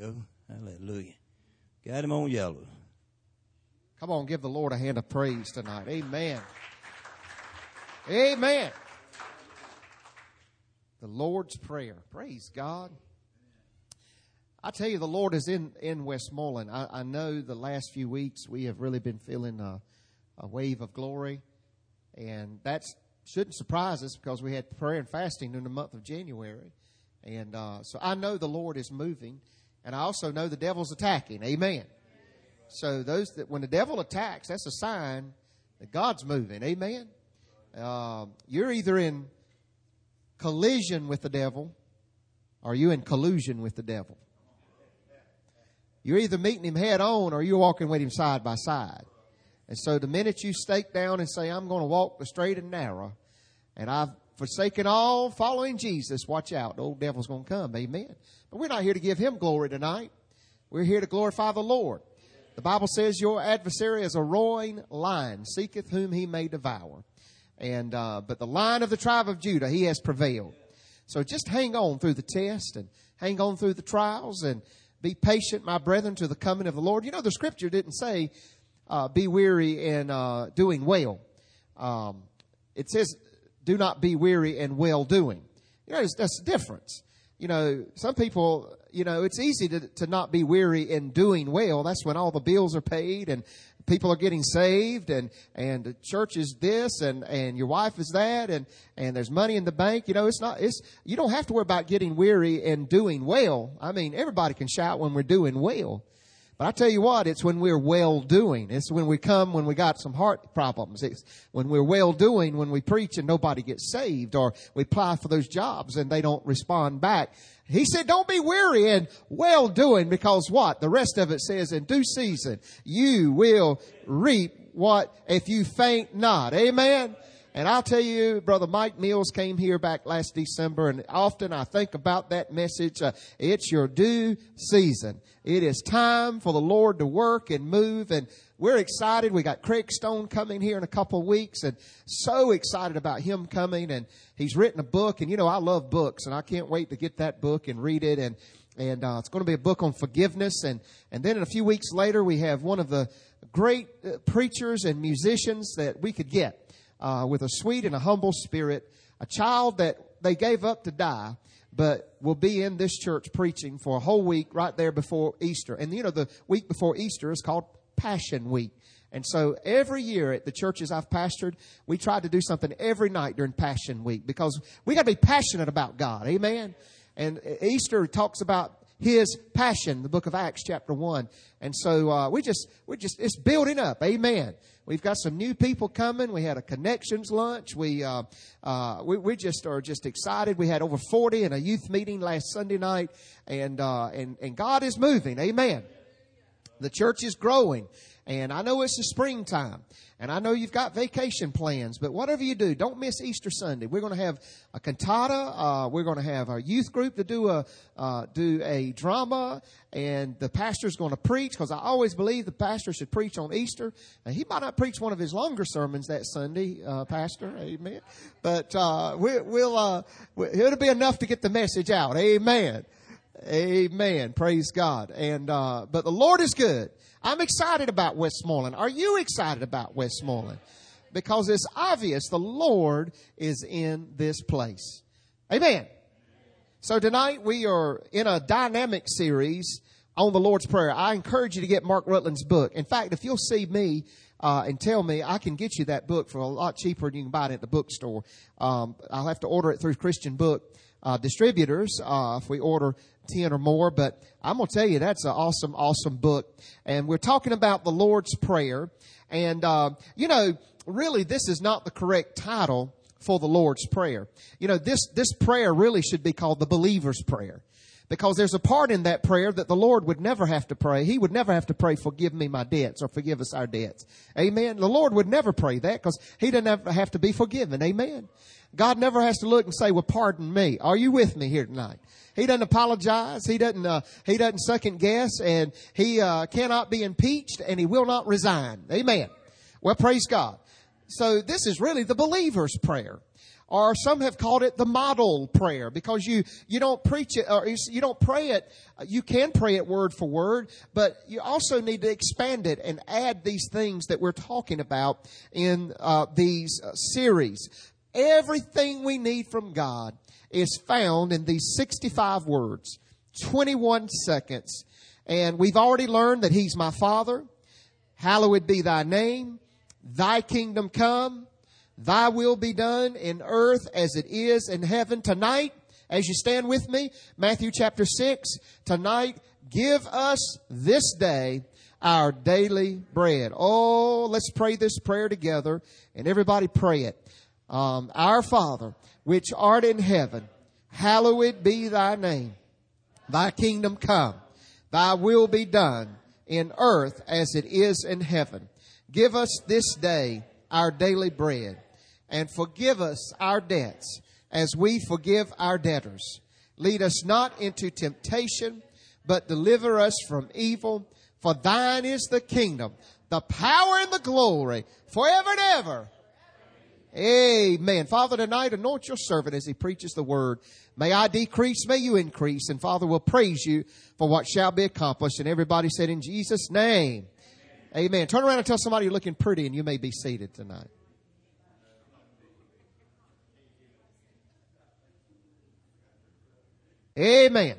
go. Hallelujah. Got him on yellow. Come on, give the Lord a hand of praise tonight. Amen. Amen. The Lord's Prayer. Praise God. I tell you, the Lord is in Westmoreland. I know the last few weeks we have really been feeling a wave of glory. And that shouldn't surprise us because we had prayer and fasting in the month of January. And so I know the Lord is moving. And I also know the devil's attacking. Amen. So when the devil attacks, that's a sign that God's moving. Amen. You're either in collision with the devil or you're in collusion with the devil. You're either meeting him head on or you're walking with him side by side. And so the minute you stake down and say, I'm going to walk the straight and narrow, and I've forsaken all following Jesus, watch out. The old devil's going to come. Amen. But we're not here to give him glory tonight. We're here to glorify the Lord. The Bible says your adversary is a roaring lion, seeketh whom he may devour. And but the Lion of the tribe of Judah, he has prevailed. So just hang on through the test and hang on through the trials and be patient, my brethren, to the coming of the Lord. You know, the scripture didn't say be weary in doing well. It says do not be weary in well doing. You know, that's the difference. You know, some people, you know, it's easy to not be weary in doing well. That's when all the bills are paid and people are getting saved and the church is this and your wife is that and there's money in the bank. You know, you don't have to worry about getting weary in doing well. I mean, everybody can shout when we're doing well. But I tell you what, it's when we're well doing. It's when we got some heart problems. It's when we're well doing, when we preach and nobody gets saved, or we apply for those jobs and they don't respond back. He said, don't be weary in well doing, because what? The rest of it says, in due season, you will reap what if you faint not. Amen. And I'll tell you, Brother Mike Mills came here back last December, and often I think about that message. It's your due season. It is time for the Lord to work and move, and we're excited. We got Craig Stone coming here in a couple of weeks, and so excited about him coming. And he's written a book, and you know I love books, and I can't wait to get that book and read it. And it's going to be a book on forgiveness. And then in a few weeks later, we have one of the great preachers and musicians that we could get. With a sweet and a humble spirit, a child that they gave up to die, but will be in this church preaching for a whole week right there before Easter. And, you know, the week before Easter is called Passion Week. And so every year at the churches I've pastored, we try to do something every night during Passion Week because we got to be passionate about God. Amen. And Easter talks about His passion, the book of Acts chapter 1. And so we're just it's building up. Amen. We've got some new people coming. We had a connections lunch. We just are just excited. We had over 40 in a youth meeting last Sunday night, and God is moving. Amen. The church is growing. And I know it's the springtime, and I know you've got vacation plans, but whatever you do, don't miss Easter Sunday. We're going to have a cantata. We're going to have our youth group to do a drama, and the pastor's going to preach, because I always believe the pastor should preach on Easter. Now, he might not preach one of his longer sermons that Sunday, Pastor. Amen. But it'll be enough to get the message out. Amen. Amen. Praise God. And but the Lord is good. I'm excited about Westmoreland. Are you excited about Westmoreland? Because it's obvious the Lord is in this place. Amen. So tonight we are in a dynamic series on the Lord's Prayer. I encourage you to get Mark Rutland's book. In fact, if you'll see me and tell me, I can get you that book for a lot cheaper than you can buy it at the bookstore. I'll have to order it through Christian Book distributors if we order 10 or more, but I'm going to tell you that's an awesome, awesome book. And we're talking about the Lord's Prayer. And, you know, really this is not the correct title for the Lord's Prayer. You know, this prayer really should be called the believer's prayer, because there's a part in that prayer that the Lord would never have to pray. He would never have to pray, forgive me my debts, or forgive us our debts. Amen. The Lord would never pray that, because He doesn't have to be forgiven. Amen. God never has to look and say, well, pardon me. Are you with me here tonight? He doesn't apologize. He doesn't second guess, and He cannot be impeached, and He will not resign. Amen. Well, praise God. So this is really the believer's prayer. Or some have called it the model prayer, because you don't preach it, or you don't pray it. You can pray it word for word, but you also need to expand it and add these things that we're talking about in these series. Everything we need from God is found in these 65 words, 21 seconds. And we've already learned that He's my Father. Hallowed be thy name. Thy kingdom come. Thy will be done in earth as it is in heaven. Tonight, as you stand with me, Matthew chapter 6, tonight, give us this day our daily bread. Oh, let's pray this prayer together, and everybody pray it. Our Father, which art in heaven, hallowed be thy name. Thy kingdom come. Thy will be done in earth as it is in heaven. Give us this day our daily bread, and forgive us our debts as we forgive our debtors. Lead us not into temptation, but deliver us from evil. For thine is the kingdom, the power, and the glory, forever and ever. Amen. Father, tonight anoint your servant as he preaches the word. May I decrease, may you increase. And Father, we'll praise you for what shall be accomplished. And everybody said in Jesus' name. Amen. Turn around and tell somebody you're looking pretty, and you may be seated tonight. Amen.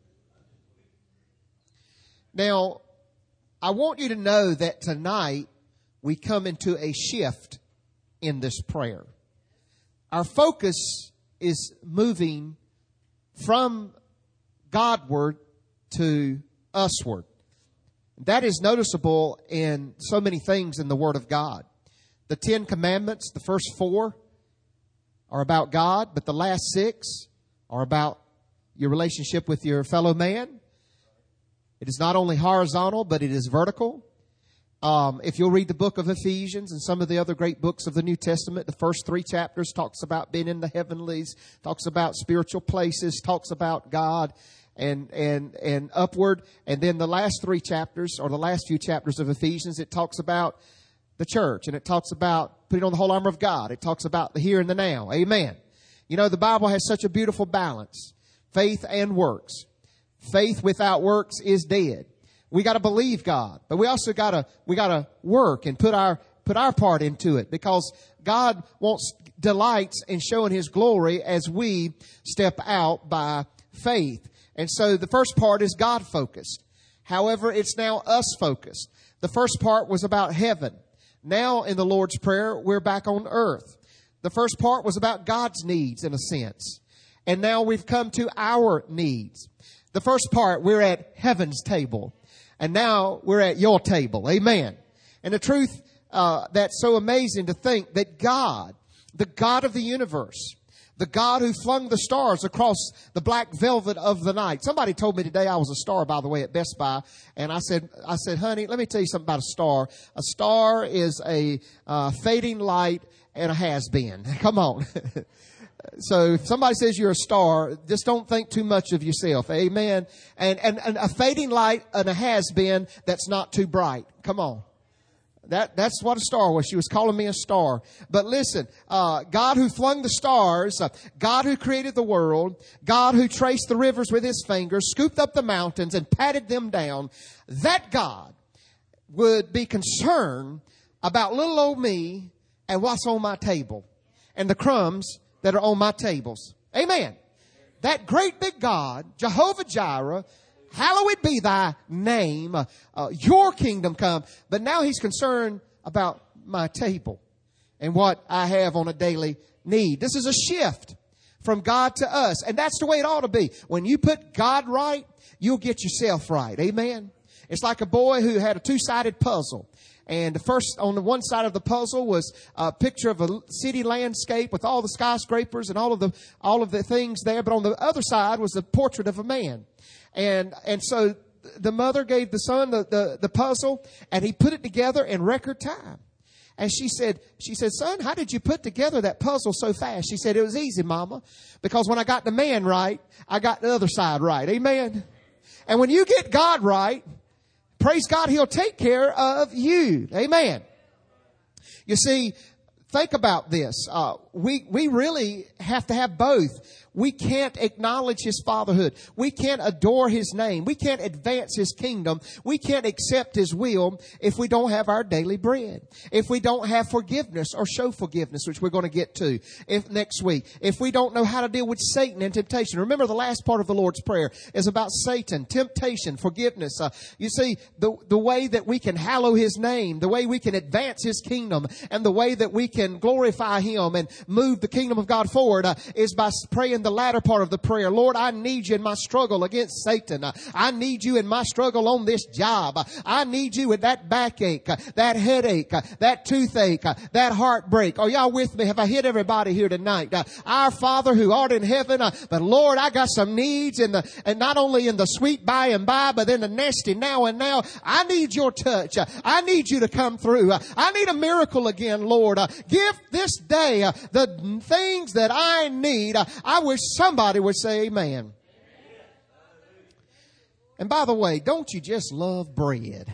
Now, I want you to know that tonight we come into a shift in this prayer. Our focus is moving from Godward to usward. That is noticeable in so many things in the Word of God. The 10 Commandments, the first 4 are about God, but the last 6 are about your relationship with your fellow man. It is not only horizontal, but it is vertical. If you'll read the book of Ephesians and some of the other great books of the New Testament, the first 3 chapters talks about being in the heavenlies, talks about spiritual places, talks about God and upward. And then the last 3 chapters, or the last few chapters of Ephesians, it talks about the church, and it talks about putting on the whole armor of God. It talks about the here and the now. Amen. You know, the Bible has such a beautiful balance. Faith and works. Faith without works is dead. We got to believe God, but we also got to work and put our part into it, because God delights in showing His glory as we step out by faith. And so the first part is God focused. However, it's now us focused. The first part was about heaven. Now in the Lord's Prayer, we're back on earth. The first part was about God's needs in a sense. And now we've come to our needs. The first part, we're at heaven's table. And now we're at your table. Amen. And the truth, that's so amazing to think that God, the God of the universe, the God who flung the stars across the black velvet of the night. Somebody told me today I was a star, by the way, at Best Buy. And I said, honey, let me tell you something about a star. A star is a fading light and a has-been. Come on. So if somebody says you're a star, just don't think too much of yourself. Amen. And a fading light and a has-been that's not too bright. Come on. That's what a star was. She was calling me a star. But listen, God who flung the stars, God who created the world, God who traced the rivers with His fingers, scooped up the mountains and patted them down, that God would be concerned about little old me and what's on my table and the crumbs that are on my tables. Amen. That great big God, Jehovah Jireh, hallowed be thy name, your kingdom come. But now He's concerned about my table and what I have on a daily need. This is a shift from God to us. And that's the way it ought to be. When you put God right, you'll get yourself right. Amen. It's like a boy who had a 2-sided puzzle. And the first, on the one side of the puzzle was a picture of a city landscape with all the skyscrapers and all of the things there. But on the other side was a portrait of a man. And so the mother gave the son the puzzle, and he put it together in record time. And she said, son, how did you put together that puzzle so fast? She said, it was easy, Mama, because when I got the man right, I got the other side right. Amen. And when you get God right, praise God, He'll take care of you. Amen. You see, Think about this. We really have to have both. We can't acknowledge His fatherhood. We can't adore His name. We can't advance His kingdom. We can't accept His will if we don't have our daily bread. If we don't have forgiveness or show forgiveness, which we're going to get to next week. If we don't know how to deal with Satan and temptation. Remember, the last part of the Lord's Prayer is about Satan, temptation, forgiveness. You see, the way that we can hallow His name, the way we can advance His kingdom, and the way that we can glorify Him and move the kingdom of God forward is by praying the latter part of the prayer. Lord, I need You in my struggle against Satan. I need You in my struggle on this job. I need You with that backache, that headache, that toothache, that heartbreak. Are y'all with me? Have I hit everybody here tonight? Our Father who art in heaven, but Lord, I got some needs and not only in the sweet by and by, but in the nasty now and now. I need Your touch. I need You to come through. I need a miracle again, Lord. Give this day the things that I need. I wish somebody would say amen. And by the way, don't you just love bread?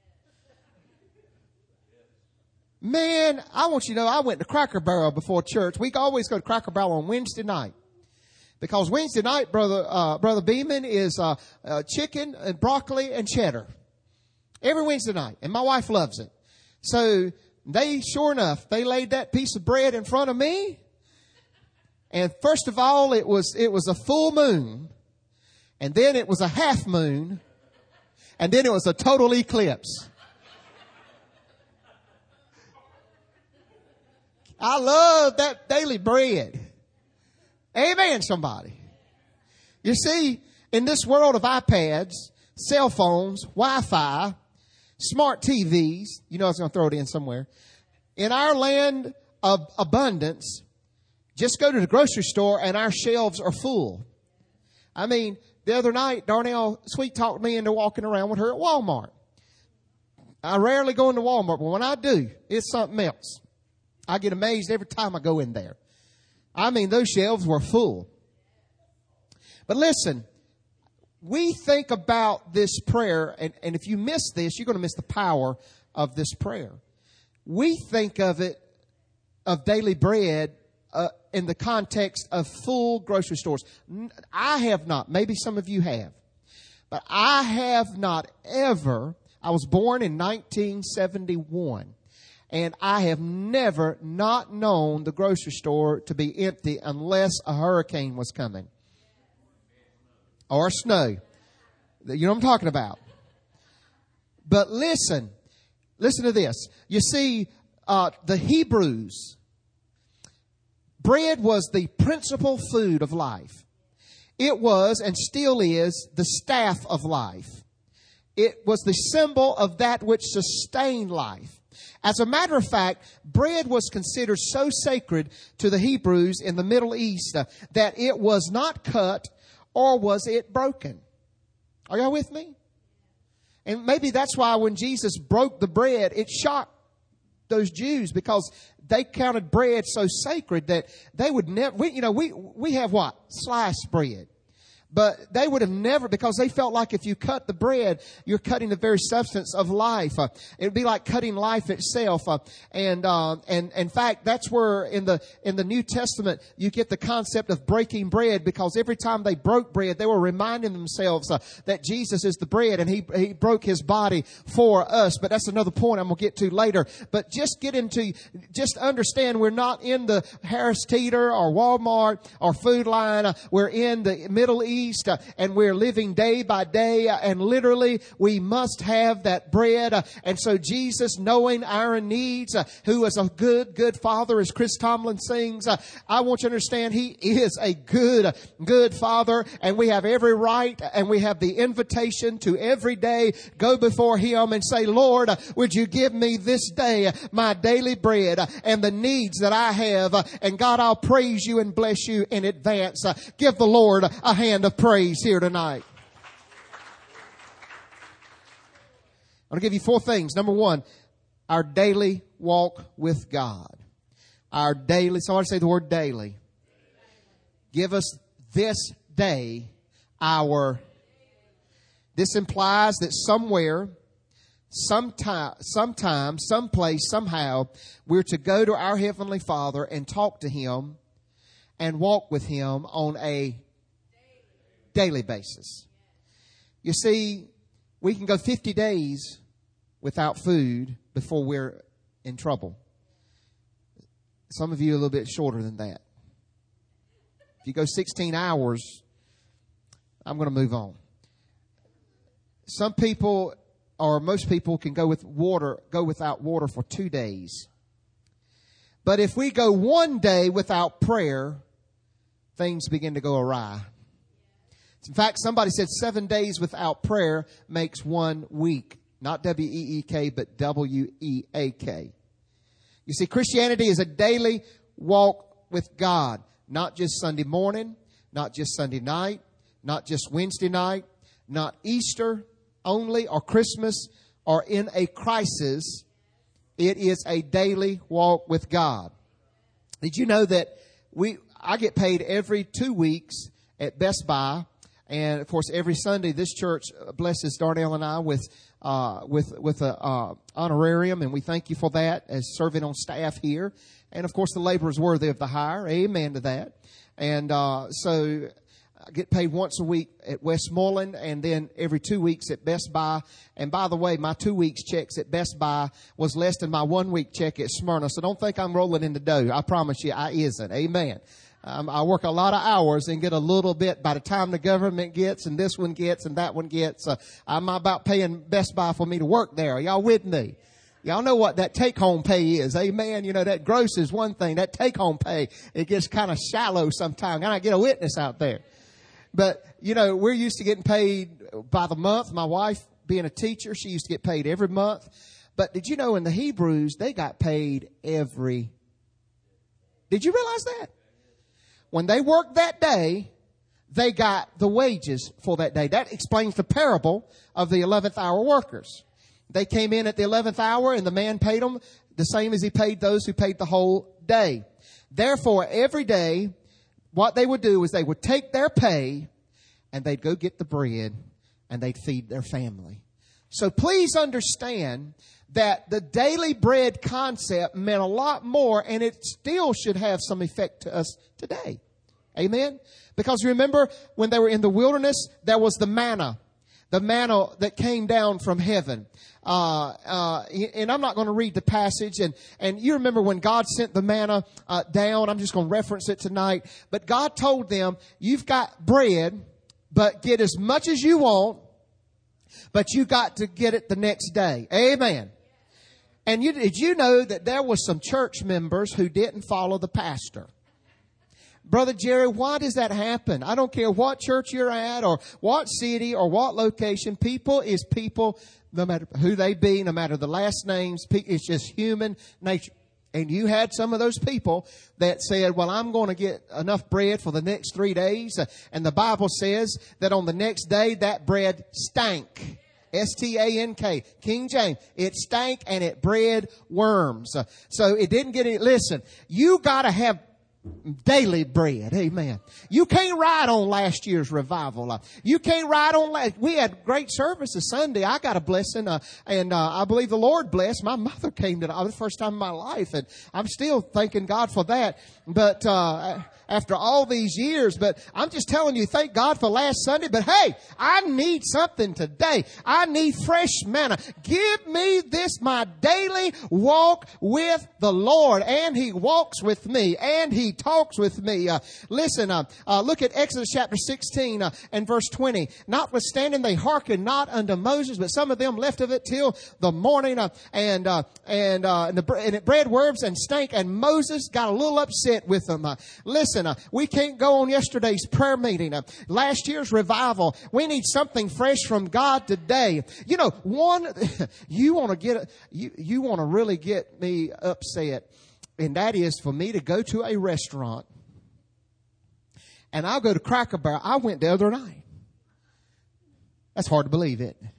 Man, I want you to know I went to Cracker Barrel before church. We always go to Cracker Barrel on Wednesday night. Because Wednesday night, Brother Beeman is chicken and broccoli and cheddar. Every Wednesday night. And my wife loves it. So sure enough, they laid that piece of bread in front of me. And first of all, it was a full moon. And then it was a half moon. And then it was a total eclipse. I love that daily bread. Amen, somebody. You see, in this world of iPads, cell phones, Wi-Fi, smart TVs, you know I was going to throw it in somewhere. In our land of abundance, just go to the grocery store and our shelves are full. I mean, the other night, Darnell Sweet talked me into walking around with her at Walmart. I rarely go into Walmart, but when I do, it's something else. I get amazed every time I go in there. I mean, those shelves were full. But listen, we think about this prayer, and if you miss this, you're going to miss the power of this prayer. We think of it, of daily bread, in the context of full grocery stores. I have not. Maybe some of you have. But I have not ever. I was born in 1971. And I have never not known the grocery store to be empty unless a hurricane was coming. Or snow. You know what I'm talking about. But listen to this. You see, the Hebrews, bread was the principal food of life. It was, and still is, the staff of life. It was the symbol of that which sustained life. As a matter of fact, bread was considered so sacred to the Hebrews in the Middle East that it was not cut or was it broken. Are y'all with me? And maybe that's why when Jesus broke the bread, it shocked those Jews because they counted bread so sacred that they would never, we have what? Sliced bread. But they would have never, because they felt like if you cut the bread, you're cutting the very substance of life. It would be like cutting life itself. And in fact, that's where in the New Testament you get the concept of breaking bread, because every time they broke bread, they were reminding themselves that Jesus is the bread and he broke his body for us. But that's another point I'm going to get to later. But just understand we're not in the Harris Teeter or Walmart or Food Line. We're in the Middle East. And we're living day by day, and literally we must have that bread. And so Jesus, knowing our needs, who is a good Father, as Chris Tomlin sings, I want you to understand He is a good Father, and we have every right and we have the invitation to every day go before Him and say, Lord, would you give me this day my daily bread and the needs that I have? And God, I'll praise you and bless you in advance. Give the Lord a hand of praise here tonight. I'm going to give you 4 things. Number 1, our daily walk with God. Our daily, somebody say the word daily. Give us this day this implies that somewhere, sometime, someplace, somehow, we're to go to our Heavenly Father and talk to Him and walk with Him on a daily basis. You see, we can go 50 days without food before we're in trouble. Some of you a little bit shorter than that. If you go 16 hours, I'm going to move on. Some people, or most people, can go without water for 2 days. But if we go 1 day without prayer, things begin to go awry. In fact, somebody said 7 days without prayer makes 1 week. Not W-E-E-K, but W-E-A-K. You see, Christianity is a daily walk with God. Not just Sunday morning, not just Sunday night, not just Wednesday night, not Easter only or Christmas or in a crisis. It is a daily walk with God. Did you know that I get paid every 2 weeks at Best Buy? And of course, every Sunday, this church blesses Darnell and I with a honorarium, and we thank you for that as serving on staff here. And of course, the labor is worthy of the hire. Amen to that. And so I get paid once a week at Westmoreland, and then every 2 weeks at Best Buy. And by the way, my 2 weeks checks at Best Buy was less than my 1 week check at Smyrna. So don't think I'm rolling in the dough. I promise you, I isn't. Amen. I work a lot of hours and get a little bit by the time the government gets and this one gets and that one gets. I'm about paying Best Buy for me to work there. Are y'all with me? Y'all know what that take-home pay is. Amen. You know, that gross is one thing. That take-home pay, it gets kind of shallow sometimes. Can I get a witness out there? But, you know, we're used to getting paid by the month. My wife, being a teacher, she used to get paid every month. But did you know in the Hebrews, they got paid every... Did you realize that? When they worked that day, they got the wages for that day. That explains the parable of the 11th hour workers. They came in at the 11th hour and the man paid them the same as he paid those who paid the whole day. Therefore, every day, what they would do is they would take their pay and they'd go get the bread and they'd feed their family. So please understand that the daily bread concept meant a lot more, and it still should have some effect to us today. Amen? Because remember, when they were in the wilderness, there was the manna that came down from heaven. And I'm not going to read the passage. And you remember when God sent the manna down. I'm just going to reference it tonight. But God told them, you've got bread, but get as much as you want, but you got to get it the next day. Amen. And did you know that there was some church members who didn't follow the pastor? Brother Jerry, why does that happen? I don't care what church you're at or what city or what location. People is people, no matter who they be, no matter the last names. It's just human nature. And you had some of those people that said, well, I'm going to get enough bread for the next 3 days. And the Bible says that on the next day, that bread stank. S-T-A-N-K. King James. It stank and it bred worms. So it didn't get any. Listen, you got to have daily bread. Amen. You can't ride on last year's revival. You can't ride on we had great services Sunday. I got a blessing, and I believe the Lord blessed. My mother came to the first time in my life, and I'm still thanking God for that. But after all these years, but I'm just telling you, thank God for last Sunday. But hey, I need something today. I need fresh manna. Give me this, my daily walk with the Lord. And He walks with me, and He talks with me. Listen, look at Exodus chapter 16 and verse 20. Notwithstanding, they hearkened not unto Moses, but some of them left of it till the morning, and it bred worms and stank, and Moses got a little upset with them. Listen, we can't go on yesterday's prayer meeting, last year's revival. We need something fresh from God today. You know, you want to really get me upset, and that is for me to go to a restaurant, and I'll go to Cracker Barrel. I went the other night. That's hard to believe, isn't it?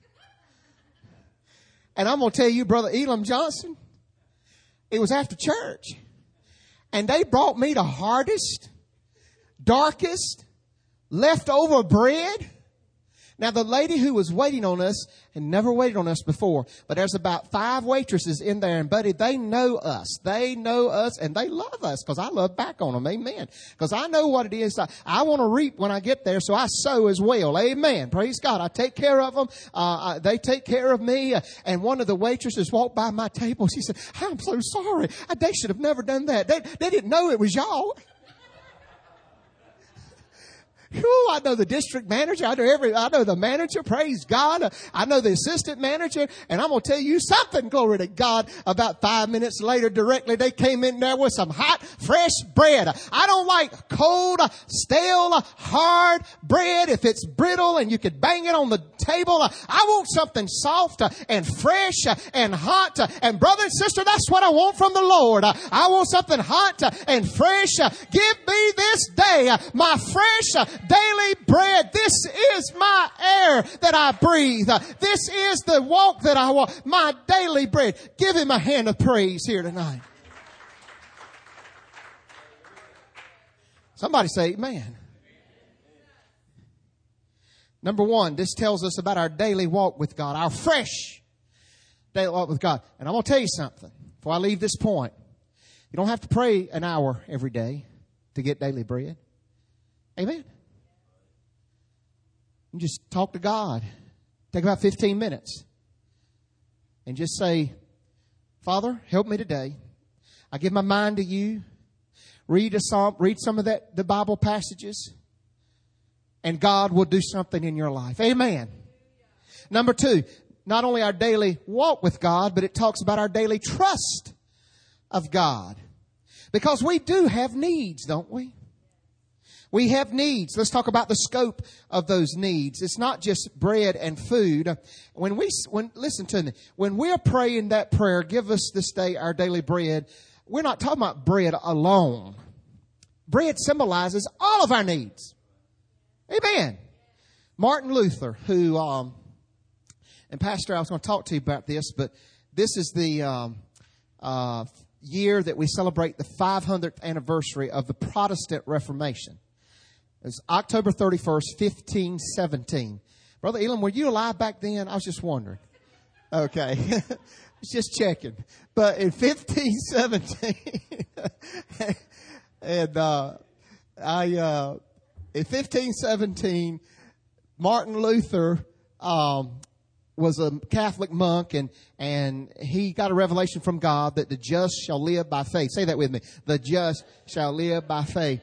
And I'm going to tell you, Brother Elam Johnson, it was after church, and they brought me the hardest, darkest, leftover bread Now, the lady who was waiting on us had never waited on us before, but there's about 5 waitresses in there, and buddy, they know us. They know us, and they love us because I love back on them. Amen. Because I know what it is. I want to reap when I get there, so I sow as well. Amen. Praise God. I take care of them. They take care of me. And one of the waitresses walked by my table. She said, I'm so sorry. They should have never done that. They didn't know it was y'all. Whew, I know the district manager. I know the manager. Praise God. I know the assistant manager. And I'm going to tell you something, glory to God. About 5 minutes later, directly, they came in there with some hot, fresh bread. I don't like cold, stale, hard bread. If it's brittle and you could bang it on the table, I want something soft and fresh and hot. And brother and sister, that's what I want from the Lord. I want something hot and fresh. Give me this day my fresh daily bread. This is my air that I breathe. This is the walk that I walk. My daily bread. Give him a hand of praise here tonight. Somebody say amen. Number 1, this tells us about our daily walk with God, our fresh daily walk with God. And I'm going to tell you something before I leave this point. You don't have to pray an hour every day to get daily bread. Amen. You just talk to God. Take about 15 minutes. And just say, Father, help me today. I give my mind to you. Read a psalm, read some of the Bible passages. And God will do something in your life. Amen. Number 2, not only our daily walk with God, but it talks about our daily trust of God. Because we do have needs, don't we? We have needs. Let's talk about the scope of those needs. It's not just bread and food. Listen to me. When we're praying that prayer, give us this day our daily bread, we're not talking about bread alone. Bread symbolizes all of our needs. Amen. Martin Luther, who, and Pastor, I was going to talk to you about this, but this is the year that we celebrate the 500th anniversary of the Protestant Reformation. It was October 31st, 1517. Brother Elam, were you alive back then? I was just wondering. Okay. Just checking. But in 1517, and in 1517, Martin Luther was a Catholic monk, and he got a revelation from God that the just shall live by faith. Say that with me. The just shall live by faith.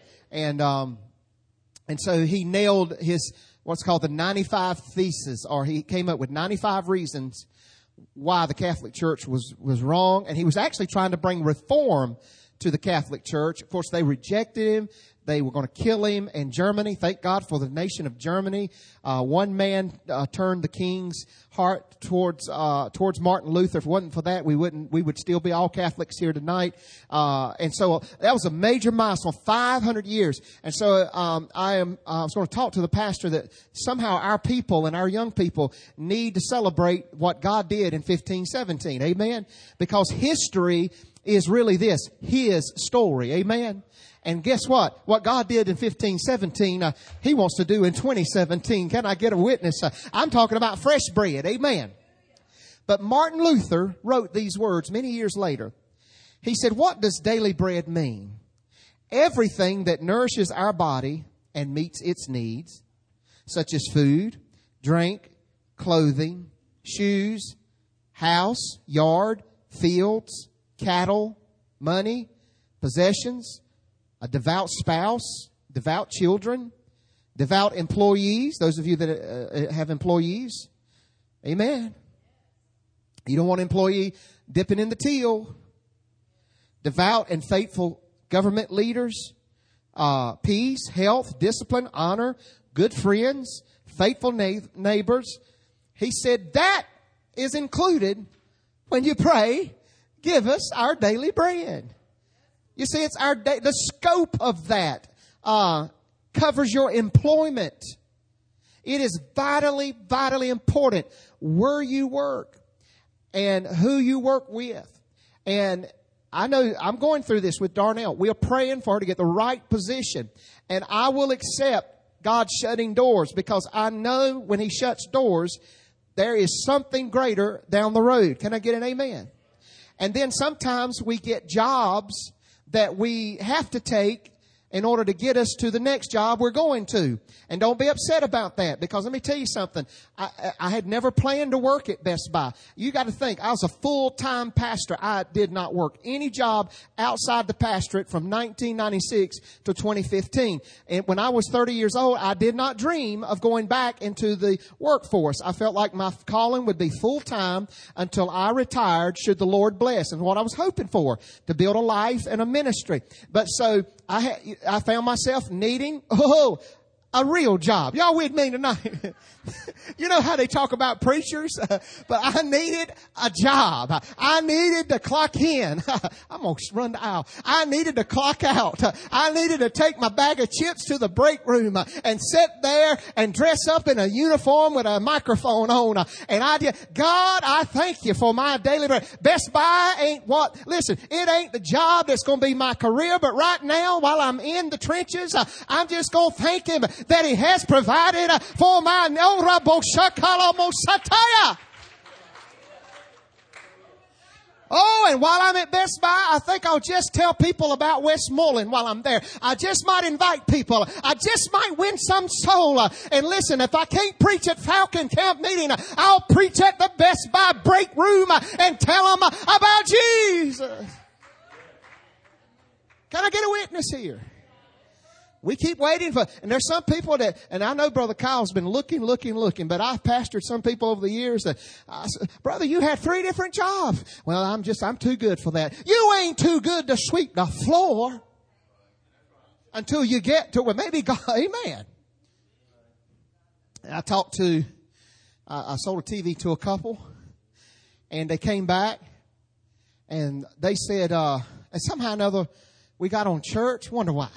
And so he nailed his, what's called the 95 Theses, or he came up with 95 reasons why the Catholic Church was wrong. And he was actually trying to bring reform to the Catholic Church. Of course, they rejected him. They were going to kill him in Germany. Thank God for the nation of Germany. One man turned the king's heart towards Martin Luther. If it wasn't for that, we would still be all Catholics here tonight. And so that was a major milestone, 500 years. And so I was going to talk to the pastor that somehow our people and our young people need to celebrate what God did in 1517. Amen. Because history is really this, his story. Amen. And guess what? What God did in 1517, He wants to do in 2017. Can I get a witness? I'm talking about fresh bread. Amen. But Martin Luther wrote these words many years later. He said, what does daily bread mean? Everything that nourishes our body and meets its needs, such as food, drink, clothing, shoes, house, yard, fields, cattle, money, possessions, a devout spouse, devout children, devout employees, those of you that have employees. Amen. You don't want an employee dipping in the till. Devout and faithful government leaders, peace, health, discipline, honor, good friends, faithful neighbors. He said that is included when you pray, give us our daily bread. You see, it's the scope of that covers your employment. It is vitally, vitally important where you work and who you work with. And I know I'm going through this with Darnell. We are praying for her to get the right position. And I will accept God shutting doors, because I know when He shuts doors, there is something greater down the road. Can I get an amen? And then sometimes we get jobs that we have to take in order to get us to the next job we're going to. And don't be upset about that, because let me tell you something. I had never planned to work at Best Buy. You got to think, I was a full-time pastor. I did not work any job outside the pastorate from 1996 to 2015. And when I was 30 years old, I did not dream of going back into the workforce. I felt like my calling would be full-time until I retired, should the Lord bless. And what I was hoping for, to build a life and a ministry. But so I found myself needing, a real job. Y'all with me tonight? You know how they talk about preachers? But I needed a job. I needed to clock in. I'm going to run the aisle. I needed to clock out. I needed to take my bag of chips to the break room and sit there and dress up in a uniform with a microphone on. And I did. God, I thank you for my daily bread. Best Buy ain't listen, it ain't the job that's going to be my career, but right now, while I'm in the trenches, I'm just going to thank Him that He has provided for my and while I'm at Best Buy, I think I'll just tell people about Westmoreland while I'm there. I just might invite people. I just might win some soul. And listen, if I can't preach at Falcon Camp meeting, I'll preach at the Best Buy break room and tell them about Jesus. Can I get a witness here? We keep waiting and there's some people that, and I know Brother Kyle's been looking, but I've pastored some people over the years that, brother, you had 3 different jobs. Well, I'm too good for that. You ain't too good to sweep the floor until you get to where maybe God, amen. I sold a TV to a couple, and they came back and they said, and somehow or another we got on church. Wonder why.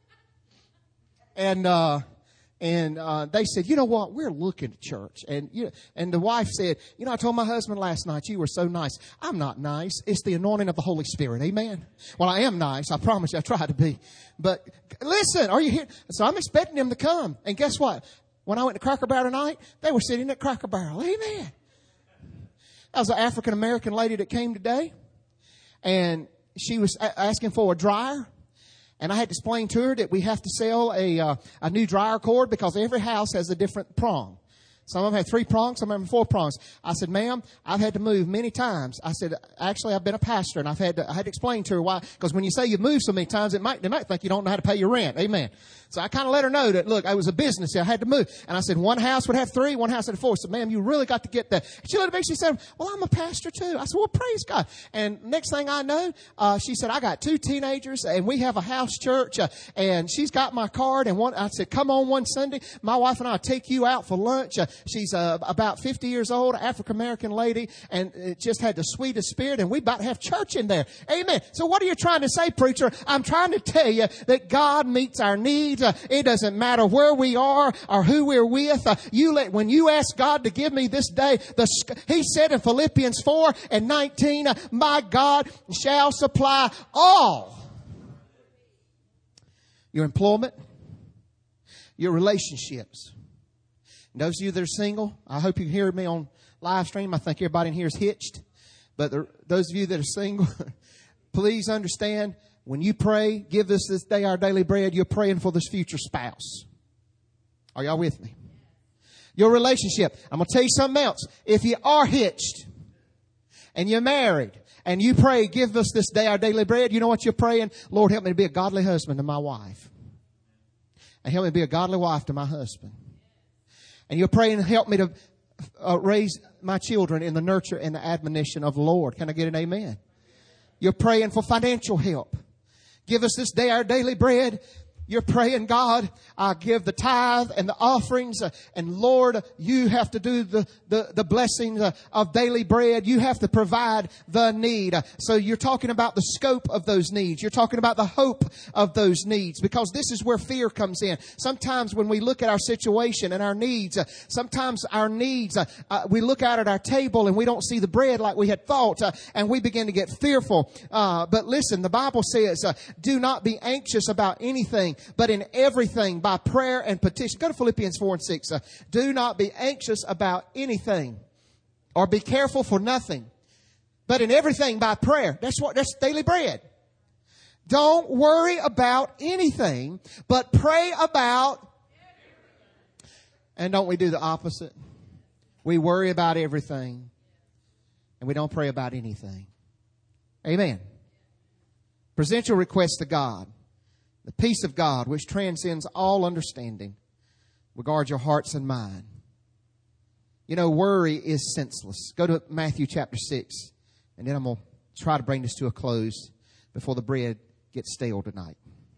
And they said, you know what? We're looking at church. And the wife said, I told my husband last night, you were so nice. I'm not nice. It's the anointing of the Holy Spirit. Amen. Well, I am nice. I promise you, I try to be. But listen, are you here? So I'm expecting them to come. And guess what? When I went to Cracker Barrel tonight, they were sitting at Cracker Barrel. Amen. That was an African-American lady that came today. And she was asking for a dryer. And I had to explain to her that we have to sell a new dryer cord because every house has a different prong. Some of them have 3 prongs, some of them have 4 prongs. I said, ma'am, I've had to move many times. I said, actually, I've been a pastor, and I had to explain to her why. Because when you say you've moved so many times, they might think you don't know how to pay your rent. Amen. So I kind of let her know that, look, I was a business. I had to move. And I said, one house would have 3, one house would have 4. So, ma'am, you really got to get that. She looked at me, she said, well, I'm a pastor too. I said, well, praise God. And next thing I know, she said, I got 2 teenagers, and we have a house church, and she's got my card. And I said, come on one Sunday. My wife and I will take you out for lunch. She's about 50 years old, African-American lady, and it just had the sweetest spirit, and we about to have church in there. Amen. So what are you trying to say, preacher? I'm trying to tell you that God meets our needs. It doesn't matter where we are or who we're with. When you ask God to give me this day, He said in Philippians 4:19, my God shall supply all your employment, your relationships. And those of you that are single, I hope you hear me on live stream. I think everybody in here is hitched. But those of you that are single, please understand, when you pray, give us this day our daily bread, you're praying for this future spouse. Are y'all with me? Your relationship. I'm going to tell you something else. If you are hitched and you're married and you pray, give us this day our daily bread, you know what you're praying? Lord, help me to be a godly husband to my wife. And help me to be a godly wife to my husband. And you're praying, help me to raise my children in the nurture and the admonition of the Lord. Can I get an amen? You're praying for financial help. Give us this day our daily bread. You're praying, God, I give the tithe and the offerings. And Lord, you have to do the blessings of daily bread. You have to provide the need. So you're talking about the scope of those needs. You're talking about the hope of those needs, because this is where fear comes in. Sometimes when we look at our situation and our needs, sometimes our needs, we look out at our table and we don't see the bread like we had thought, and we begin to get fearful. But listen, the Bible says, do not be anxious about anything, but in everything by prayer and petition. Go to Philippians 4:6. Do not be anxious about anything, or be careful for nothing, but in everything by prayer. That's daily bread. Don't worry about anything, but pray about. And don't we do the opposite? We worry about everything, and we don't pray about anything. Amen. Present your request to God. The peace of God, which transcends all understanding, will guard your hearts and mind. You know, worry is senseless. Go to Matthew chapter 6, and then I'm going to try to bring this to a close before the bread gets stale tonight.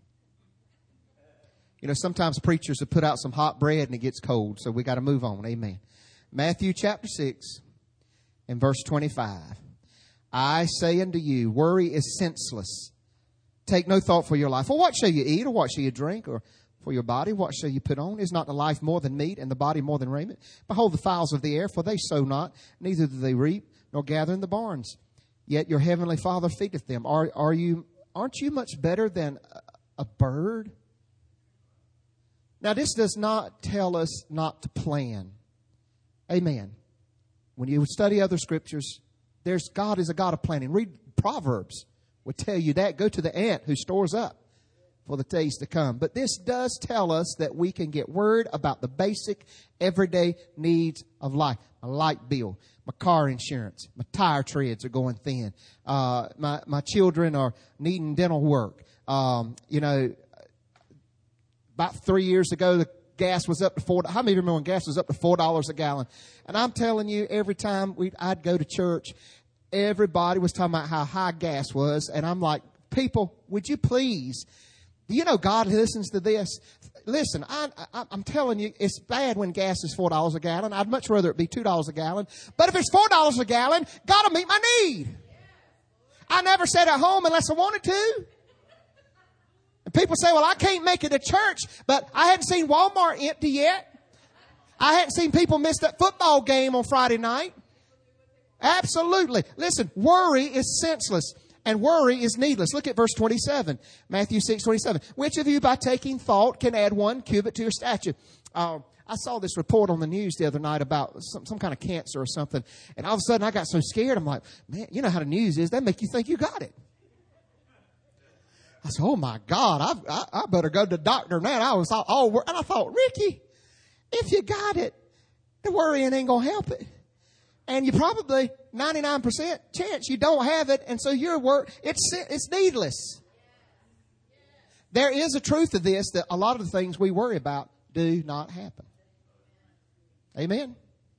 You know, sometimes preachers have put out some hot bread and it gets cold, so we got to move on. Amen. Matthew chapter 6 and verse 25. I say unto you, worry is senseless. Take no thought for your life. Well, what shall you eat, or what shall you drink, or for your body, what shall you put on? Is not the life more than meat, and the body more than raiment? Behold the fowls of the air, for they sow not, neither do they reap, nor gather in the barns. Yet your heavenly Father feedeth them. Aren't you much better than a bird? Now, this does not tell us not to plan. Amen. When you study other scriptures, God is a God of planning. Read Proverbs. Would tell you that. Go to the ant who stores up for the days to come. But this does tell us that we can get word about the basic everyday needs of life. My light bill, my car insurance, my tire treads are going thin. My children are needing dental work. You know, about 3 years ago, the gas was up to $4. How many of you remember when gas was up to $4 a gallon? And I'm telling you, every time I'd go to church, everybody was talking about how high gas was. And I'm like, people, would you please? You know God listens to this. Listen, I'm telling you, it's bad when gas is $4 a gallon. I'd much rather it be $2 a gallon. But if it's $4 a gallon, God will meet my need. I never sat at home unless I wanted to. And people say, well, I can't make it to church, but I hadn't seen Walmart empty yet. I hadn't seen people miss that football game on Friday night. Absolutely. Listen, worry is senseless and worry is needless. Look at verse 27, Matthew 6:27. Which of you by taking thought can add 1 cubit to your stature? I saw this report on the news the other night about some kind of cancer or something. And all of a sudden I got so scared. I'm like, man, you know how the news is. They make you think you got it. I said, oh my God, I better go to the doctor now. I was all worried. And I thought, Ricky, if you got it, the worrying ain't going to help it. And you probably 99% chance you don't have it. And so it's needless. There is a truth to this, that a lot of the things we worry about do not happen. Amen.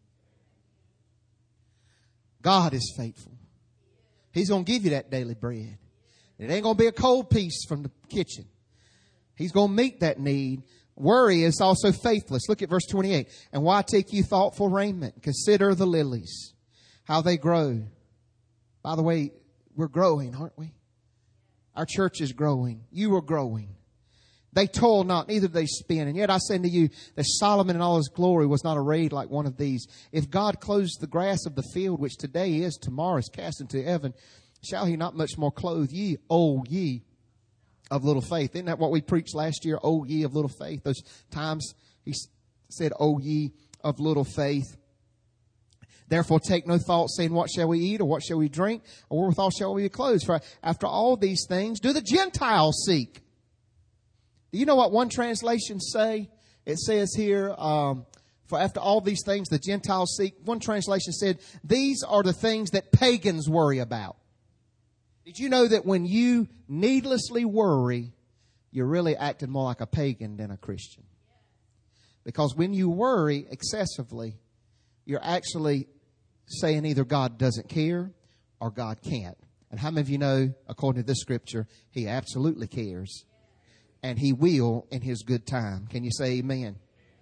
God is faithful. He's going to give you that daily bread. It ain't going to be a cold piece from the kitchen. He's going to meet that need. Worry is also faithless. Look at verse 28. And why take you thought for raiment? Consider the lilies, how they grow. By the way, we're growing, aren't we? Our church is growing. You are growing. They toil not, neither do they spin. And yet I say unto you that Solomon in all his glory was not arrayed like one of these. If God clothes the grass of the field, which today is, tomorrow is cast into heaven, shall he not much more clothe ye, O ye of little faith? Isn't that what we preached last year? O ye of little faith. Those times he said, O ye of little faith. Therefore take no thought, saying, what shall we eat, or what shall we drink, or wherewithal shall we be clothed? For after all these things do the Gentiles seek. Do you know what one translation say? It says here, for after all these things the Gentiles seek. One translation said, these are the things that pagans worry about. Did you know that when you needlessly worry, you're really acting more like a pagan than a Christian? Because when you worry excessively, you're actually saying either God doesn't care or God can't. And how many of you know, according to this scripture, He absolutely cares. And He will in His good time. Can you say amen?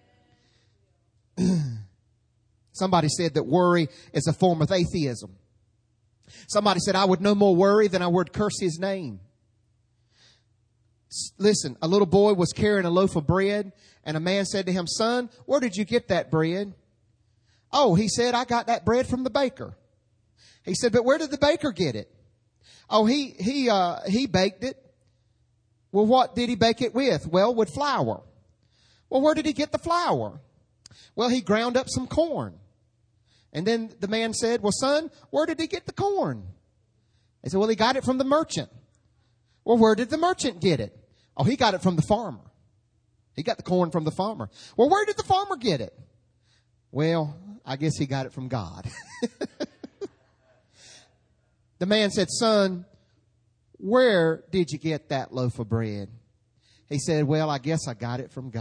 Somebody said that worry is a form of atheism. Somebody said, I would no more worry than I would curse His name. Listen, a little boy was carrying a loaf of bread, and a man said to him, son, where did you get that bread? Oh, he said, I got that bread from the baker. He said, but where did the baker get it? Oh, he baked it. Well, what did he bake it with? Well, with flour. Well, where did he get the flour? Well, he ground up some corn. And then the man said, well, son, where did he get the corn? They said, well, he got it from the merchant. Well, where did the merchant get it? Oh, he got it from the farmer. He got the corn from the farmer. Well, where did the farmer get it? Well, I guess he got it from God. The man said, son, where did you get that loaf of bread? He said, well, I guess I got it from God.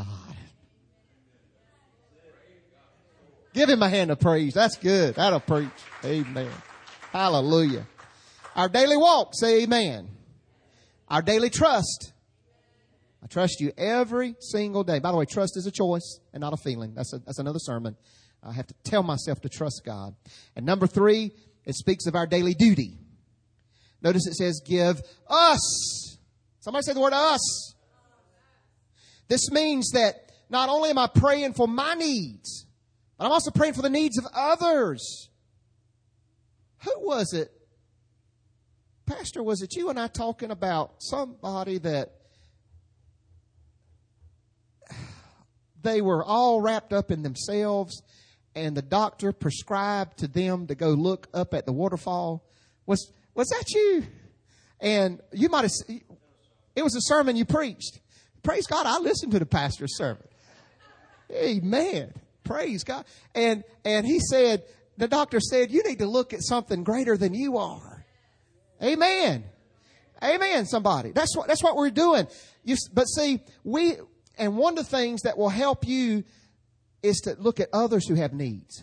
Give him a hand of praise. That's good. That'll preach. Amen. Hallelujah. Our daily walk, say amen. Our daily trust. I trust you every single day. By the way, trust is a choice and not a feeling. That's another sermon. I have to tell myself to trust God. And number 3, it speaks of our daily duty. Notice it says, give us. Somebody say the word us. This means that not only am I praying for my needs, but I'm also praying for the needs of others. Who was it? Pastor, was it you and I talking about somebody that they were all wrapped up in themselves and the doctor prescribed to them to go look up at the waterfall? Was that you? And you might have, it was a sermon you preached. Praise God, I listened to the pastor's sermon. Amen. Praise God. And he said, the doctor said, you need to look at something greater than you are. Amen. Amen, somebody. That's what we're doing. But see, and one of the things that will help you is to look at others who have needs.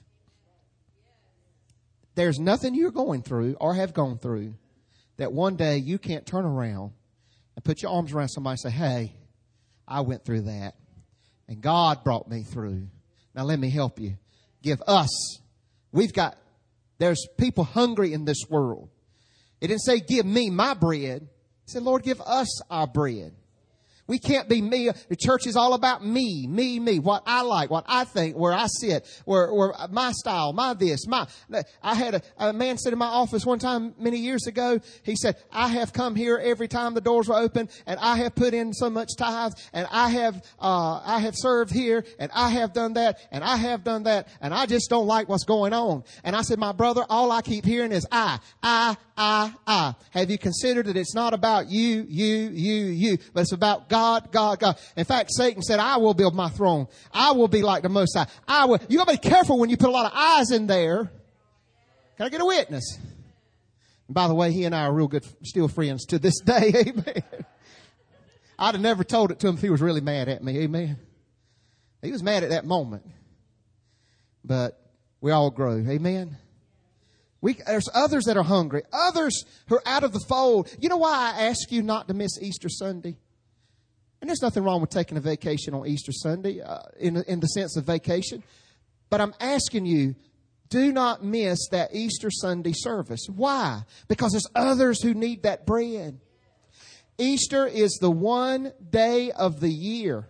There's nothing you're going through or have gone through that one day you can't turn around and put your arms around somebody and say, hey, I went through that and God brought me through. Now let me help you. Give us. There's people hungry in this world. It didn't say give me my bread. It said, Lord, give us our bread. We can't be me. The church is all about me. What I like, what I think, where I sit, where my style, my this, I had a man sit in my office one time many years ago. He said, I have come here every time the doors were open and I have put in so much tithe and I have served here and I have done that and I have done that and I just don't like what's going on. And I said, my brother, all I keep hearing is I. Have you considered that it's not about you, but it's about God. In fact, Satan said, I will build my throne. I will be like the Most High. I will. You got to be careful when you put a lot of I's in there. Can I get a witness? And by the way, he and I are real good, still friends to this day. Amen. I'd have never told it to him if he was really mad at me. Amen. He was mad at that moment. But we all grow. Amen. There's others that are hungry. Others who are out of the fold. You know why I ask you not to miss Easter Sunday? And there's nothing wrong with taking a vacation on Easter Sunday in the sense of vacation. But I'm asking you, do not miss that Easter Sunday service. Why? Because there's others who need that bread. Easter is the one day of the year.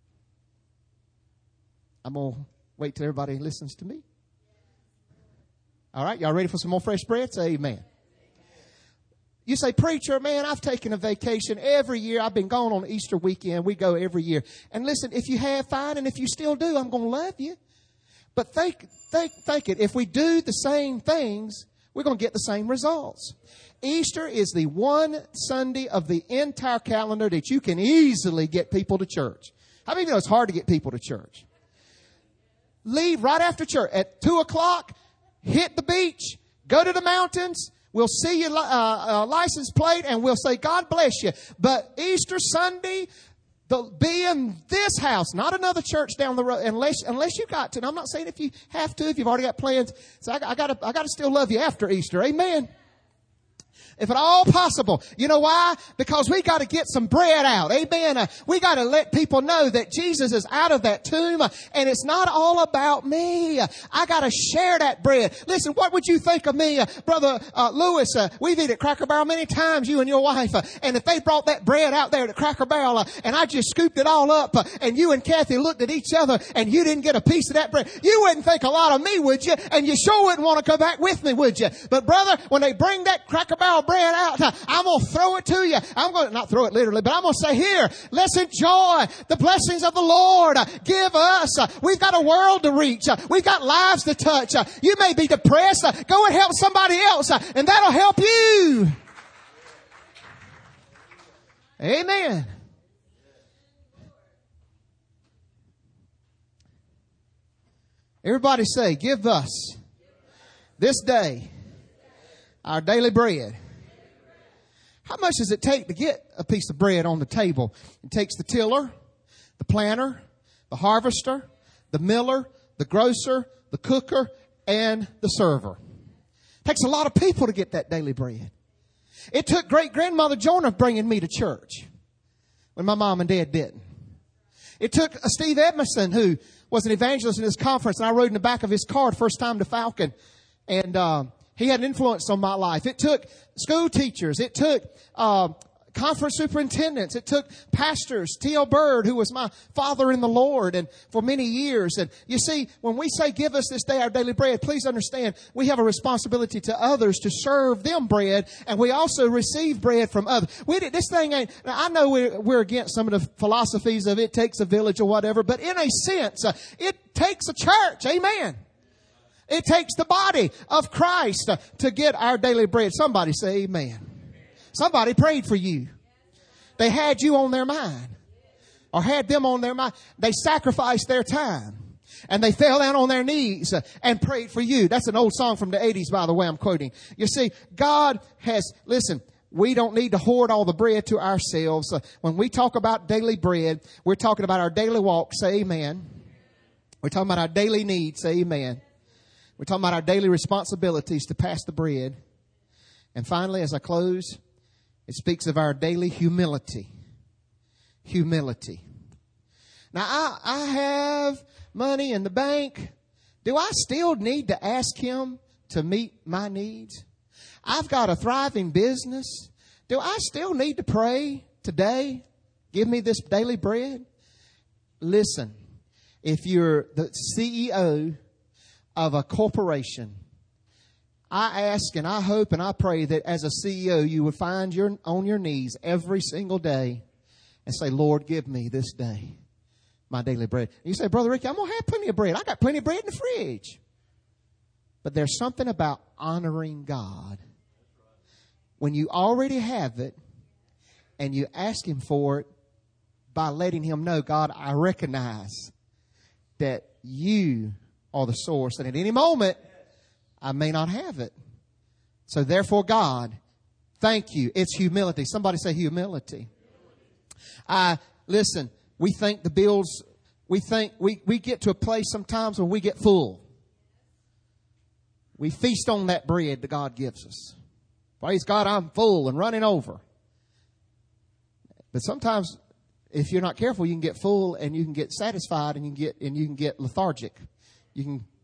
I'm going to wait till everybody listens to me. All right, y'all ready for some more fresh bread? Say amen. You say, preacher, man, I've taken a vacation every year. I've been gone on Easter weekend. We go every year. And listen, if you have, fine. And if you still do, I'm going to love you. But think it. If we do the same things, we're going to get the same results. Easter is the one Sunday of the entire calendar that you can easily get people to church. How many of you know it's hard to get people to church? Leave right after church at 2:00. Hit the beach. Go to the mountains. We'll see your license plate and we'll say, God bless you. But Easter Sunday, be in this house, not another church down the road, unless you got to. And I'm not saying if you have to, if you've already got plans. So I got to still love you after Easter. Amen. If at all possible. You know why? Because we got to get some bread out. Amen. We got to let people know that Jesus is out of that tomb and it's not all about me. I got to share that bread. Listen, what would you think of me, Brother Lewis? We've eaten at Cracker Barrel many times, you and your wife. And if they brought that bread out there to Cracker Barrel and I just scooped it all up and you and Kathy looked at each other and you didn't get a piece of that bread, you wouldn't think a lot of me, would you? And you sure wouldn't want to go back with me, would you? But brother, when they bring that Cracker Barrel Barrel bread out. I'm going to throw it to you. I'm going to not throw it literally, but I'm going to say, here, let's enjoy the blessings of the Lord. Give us. We've got a world to reach. We've got lives to touch. You may be depressed. Go and help somebody else, and that'll help you. Amen. Everybody say, give us this day our daily bread. How much does it take to get a piece of bread on the table? It takes the tiller, the planter, the harvester, the miller, the grocer, the cooker, and the server. It takes a lot of people to get that daily bread. It took great-grandmother Jonah bringing me to church when my mom and dad didn't. It took Steve Edmondson, who was an evangelist in this conference, and I rode in the back of his car the first time to Falcon. And he had an influence on my life. It took school teachers. It took conference superintendents. It took pastors. T.L. Bird, who was my father in the Lord and for many years. And you see, when we say give us this day our daily bread, please understand we have a responsibility to others to serve them bread, and we also receive bread from others. This thing ain't, I know we're against some of the philosophies of it takes a village or whatever, but in a sense, it takes a church. Amen. It takes the body of Christ to get our daily bread. Somebody say amen. Somebody prayed for you. They had you on their mind, or had them on their mind. They sacrificed their time, and they fell down on their knees and prayed for you. That's an old song from the 80s, by the way, I'm quoting. You see, God has, listen, we don't need to hoard all the bread to ourselves. When we talk about daily bread, we're talking about our daily walk. Say amen. We're talking about our daily needs. Say amen. We're talking about our daily responsibilities to pass the bread. And finally, as I close, it speaks of our daily humility. Humility. Now, I have money in the bank. Do I still need to ask Him to meet my needs? I've got a thriving business. Do I still need to pray today? Give me this daily bread? Listen, if you're the CEO of a corporation, I ask and I hope and I pray that as a CEO you would find on your knees every single day and say, Lord, give me this day my daily bread. And you say, Brother Ricky, I'm going to have plenty of bread. I got plenty of bread in the fridge. But there's something about honoring God when you already have it and you ask Him for it by letting Him know, God, I recognize that you are the source, and at any moment I may not have it. So therefore, God, thank you. It's humility. Somebody say humility. Listen, we think the bills, we think we get to a place sometimes where we get full. We feast on that bread that God gives us. Praise God, I'm full and running over. But sometimes, if you're not careful, you can get full and you can get satisfied and you can get lethargic. You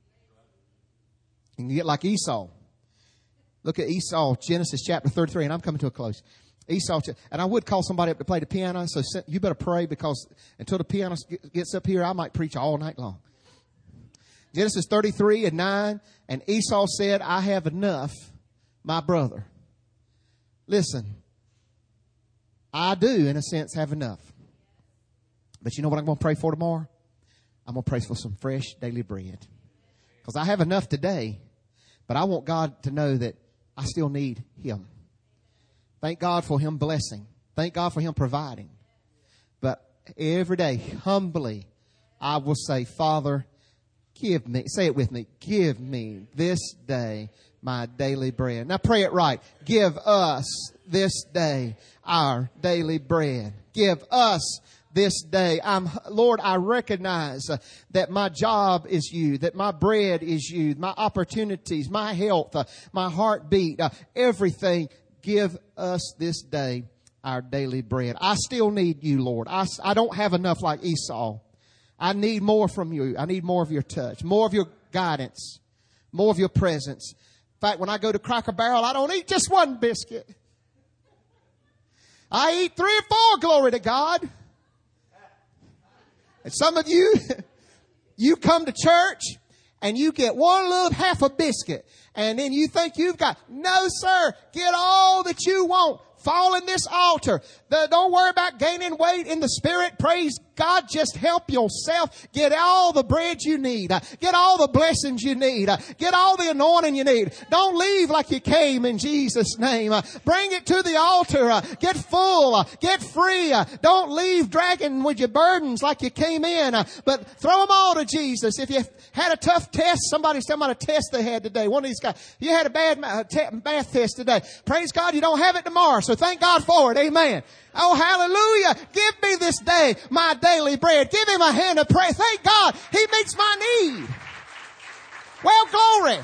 can get like Esau. Look at Esau, Genesis chapter 33, and I'm coming to a close. Esau, and I would call somebody up to play the piano, so you better pray, because until the piano gets up here, I might preach all night long. Genesis 33 and 9, and Esau said, I have enough, my brother. Listen, I do, in a sense, have enough. But you know what I'm going to pray for tomorrow? I'm going to pray for some fresh daily bread. Because I have enough today, but I want God to know that I still need Him. Thank God for Him blessing. Thank God for Him providing. But every day, humbly, I will say, Father, give me, say it with me, give me this day my daily bread. Now pray it right. Give us this day our daily bread. Give us this day. Lord, I recognize that my job is you, that my bread is you, my opportunities, my health, my heartbeat, everything. Give us this day our daily bread. I still need you, Lord. I don't have enough like Esau. I need more from you. I need more of your touch, more of your guidance, more of your presence. In fact, when I go to Cracker Barrel, I don't eat just one biscuit. I eat 3 or 4, glory to God. And some of you, you come to church and you get one little half a biscuit And then you think you've got, no sir, get all that you want. Fall in this altar. Don't worry about gaining weight in the Spirit. Praise God. Just help yourself. Get all the bread you need. Get all the blessings you need. Get all the anointing you need. Don't leave like you came in Jesus' name. Bring it to the altar. Get full. Get free. Don't leave dragging with your burdens like you came in. But throw them all to Jesus. If you had a tough test, somebody's talking about a test they had today. One of these guys, you had a bad math test today. Praise God, you don't have it tomorrow. So thank God for it. Amen. Oh, hallelujah. Give me this day my daily bread. Give him a hand of praise. Thank God he meets my need. Well, glory.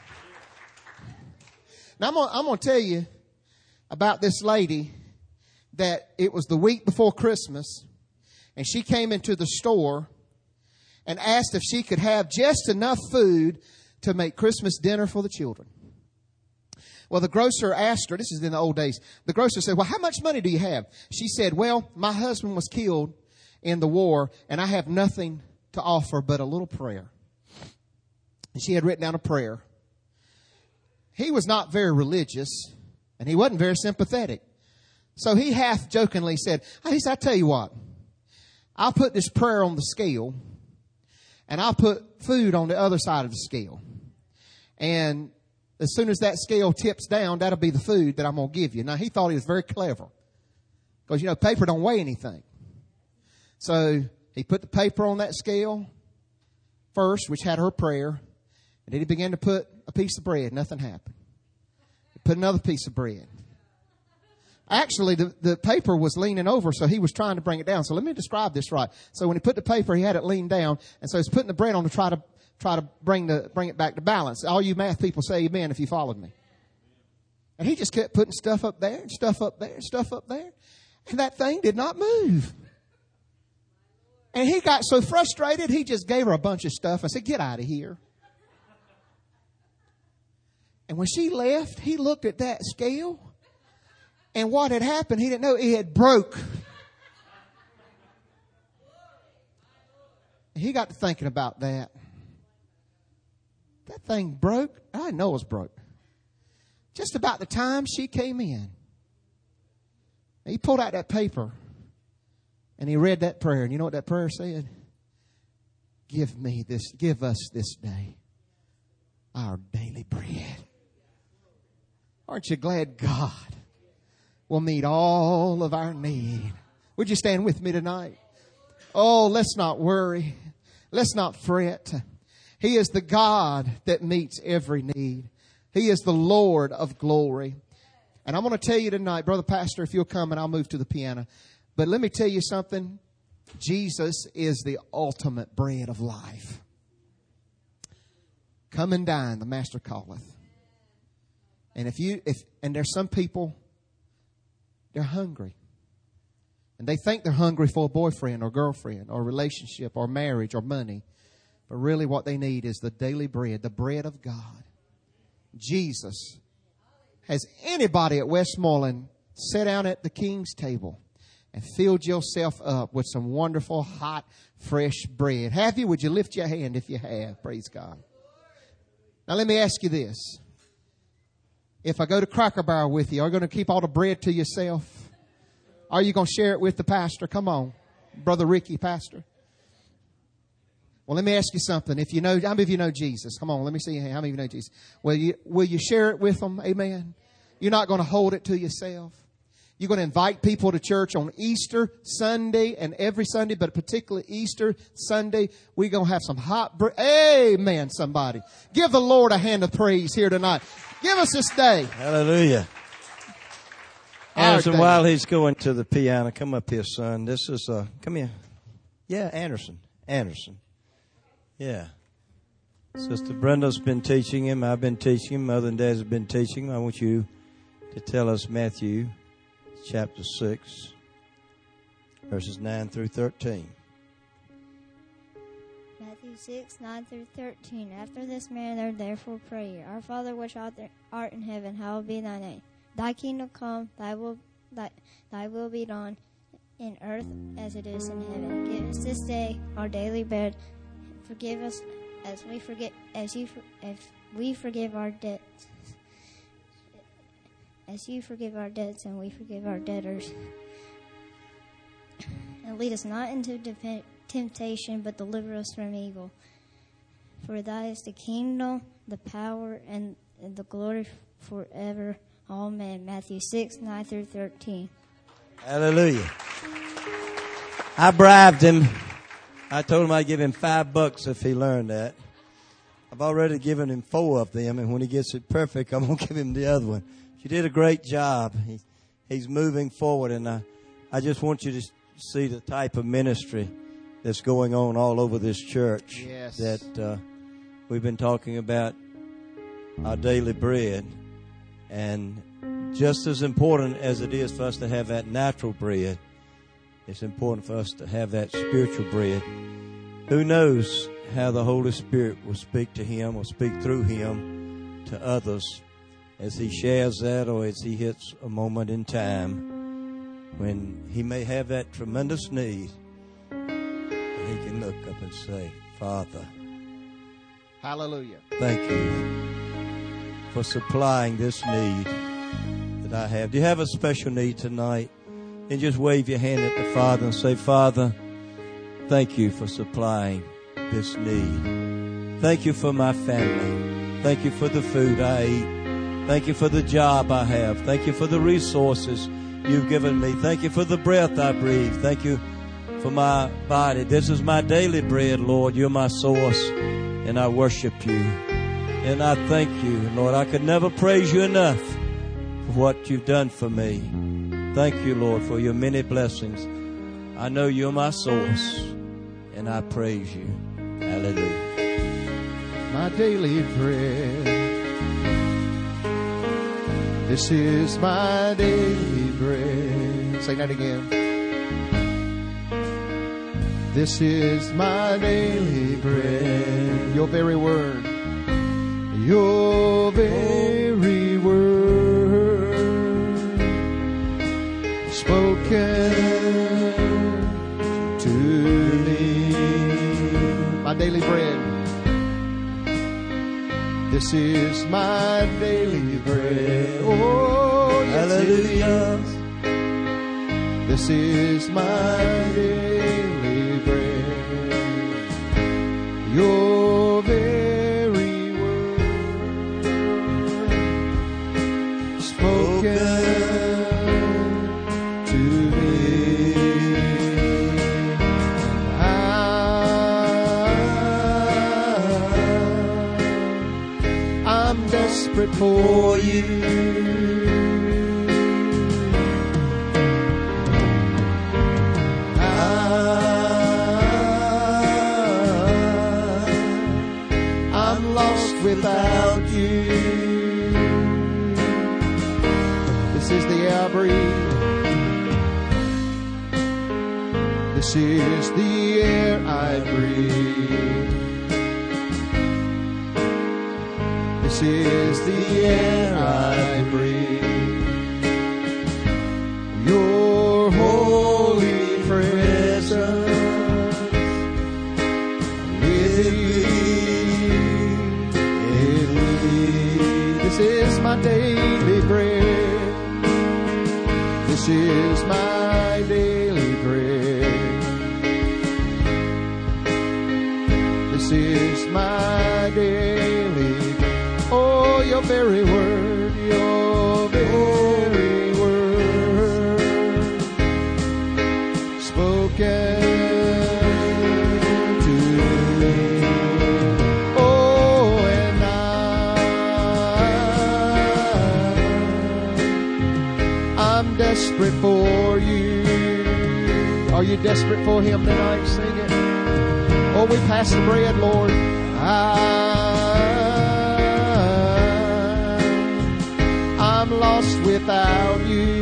Now, I'm going to tell you about this lady that it was the week before Christmas, and she came into the store and asked if she could have just enough food to make Christmas dinner for the children. Well, the grocer asked her, this is in the old days, the grocer said, well, how much money do you have? She said, well, my husband was killed in the war, and I have nothing to offer but a little prayer. And she had written down a prayer. He was not very religious, and he wasn't very sympathetic. So he half jokingly said, he said, I tell you what, I'll put this prayer on the scale, and I'll put food on the other side of the scale. And as soon as that scale tips down, that'll be the food that I'm going to give you. Now, he thought he was very clever. Because, paper don't weigh anything. So he put the paper on that scale first, which had her prayer. And then he began to put a piece of bread. Nothing happened. He put another piece of bread. Actually, the paper was leaning over, so he was trying to bring it down. So let me describe this right. So when he put the paper, he had it leaned down. And so he's putting the bread on to try to bring it back to balance. All you math people say amen if you followed me. And he just kept putting stuff up there and stuff up there and stuff up there. And that thing did not move. And he got so frustrated, he just gave her a bunch of stuff and said, get out of here. And when she left, he looked at that scale. And what had happened, he didn't know, it had broke. And he got to thinking about that. That thing broke. I didn't know it was broke. Just about the time she came in. He pulled out that paper and he read that prayer. And you know what that prayer said? Give us this day our daily bread. Aren't you glad God will meet all of our need? Would you stand with me tonight? Oh, let's not worry. Let's not fret. He is the God that meets every need. He is the Lord of glory. And I'm going to tell you tonight, Brother Pastor, if you'll come and I'll move to the piano. But let me tell you something. Jesus is the ultimate bread of life. Come and dine, the Master calleth. And and there's some people, they're hungry. And they think they're hungry for a boyfriend or girlfriend or relationship or marriage or money. But really what they need is the daily bread, the bread of God. Jesus. Has anybody at Westmoreland sat down at the King's table and filled yourself up with some wonderful, hot, fresh bread? Have you? Would you lift your hand if you have? Praise God. Now let me ask you this. If I go to Cracker Barrel with you, are you going to keep all the bread to yourself? Are you going to share it with the pastor? Come on, Brother Ricky, pastor. Well, let me ask you something. If you know, how many of you know Jesus? Come on, let me see your hand. How many of you know Jesus? Will you share it with them? Amen. You're not going to hold it to yourself. You're going to invite people to church on Easter Sunday and every Sunday, but particularly Easter Sunday. We're going to have some hot bread. Amen, somebody. Give the Lord a hand of praise here tonight. Give us this day. Hallelujah. Anderson, while he's going to the piano, come up here, son. This is, come here. Yeah, Anderson. Yeah. Sister Brenda's been teaching him. I've been teaching him. Mother and Dad have been teaching him. I want you to tell us Matthew chapter 6, verses 9 through 13. Matthew 6, 9 through 13. After this manner, therefore pray. Our Father which art in heaven, hallowed be thy name. Thy kingdom come, thy will be done in earth as it is in heaven. Give us this day our daily bread. Forgive us as we forget, we forgive our debts. As you forgive our debts and we forgive our debtors. And lead us not into temptation, but deliver us from evil. For thy is the kingdom, the power, and the glory forever. Amen. Matthew 6:9-13. Hallelujah. I bribed him. I told him I'd give him $5 if he learned that. I've already given him 4 of them, and when he gets it perfect, I'm going to give him the other one. You did a great job. He's moving forward, and I just want you to see the type of ministry that's going on all over this church. Yes. That we've been talking about our daily bread. And just as important as it is for us to have that natural bread, it's important for us to have that spiritual bread. Who knows how the Holy Spirit will speak to him or speak through him to others as he shares that, or as he hits a moment in time when he may have that tremendous need. And he can look up and say, Father, hallelujah, thank you for supplying this need that I have. Do you have a special need tonight? And just wave your hand at the Father and say, Father, thank you for supplying this need. Thank you for my family. Thank you for the food I eat. Thank you for the job I have. Thank you for the resources you've given me. Thank you for the breath I breathe. Thank you for my body. This is my daily bread, Lord. You're my source, and I worship you. And I thank you, Lord. I could never praise you enough for what you've done for me. Thank you, Lord, for your many blessings. I know you're my source, and I praise you. Hallelujah. My daily bread. This is my daily bread. Say that again. This is my daily bread. Your very word. Your very word. Spoken to me. My daily bread. This is my daily bread. Oh, yes, hallelujah. This is my daily bread. Your very word spoken to me. I'm desperate for you. I'm lost without you. This is the air I breathe. This is the air I breathe. This is the air I breathe. Your holy presence with me. This is my daily bread. This is my daily bread. This is my daily bread. Oh, your very word, your very word spoken to me. Oh, and I'm desperate for you. Are you desperate for him tonight? Sing it. Oh, we pass the bread, Lord. I'm lost without you.